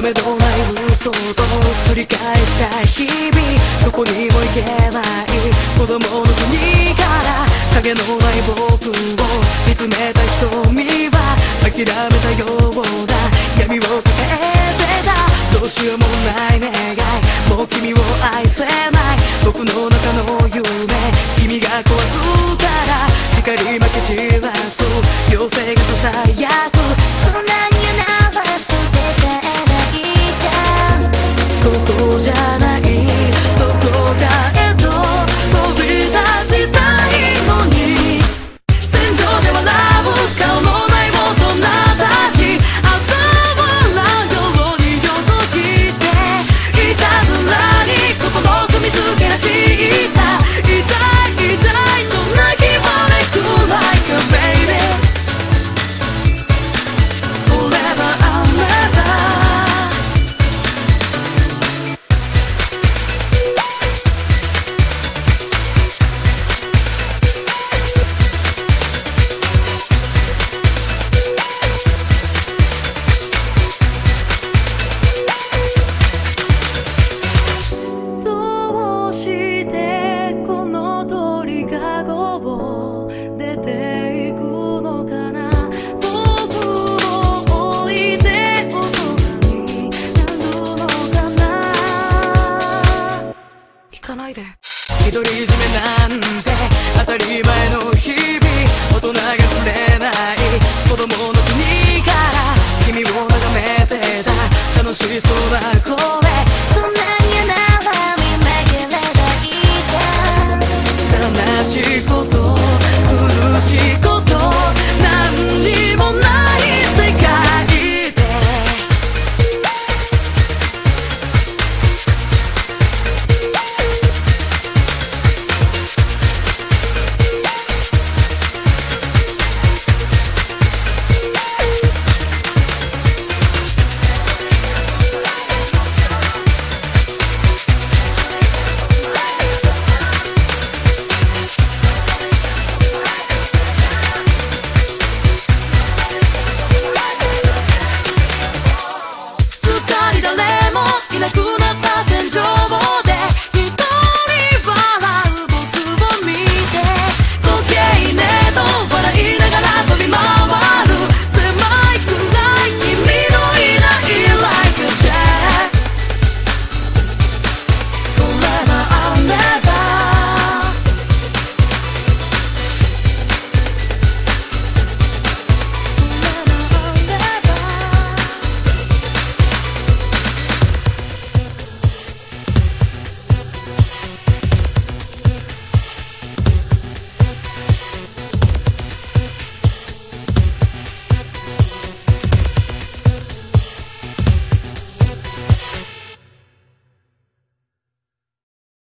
めどない嘘と繰り返した日々、どこにも行けない子供の国から、影のない僕を見つめた瞳は諦めたような闇をかけてた。どうしようもない願い、もう君を愛せない。僕の中の夢、君が壊すから、光りまき散らす妖精が囁く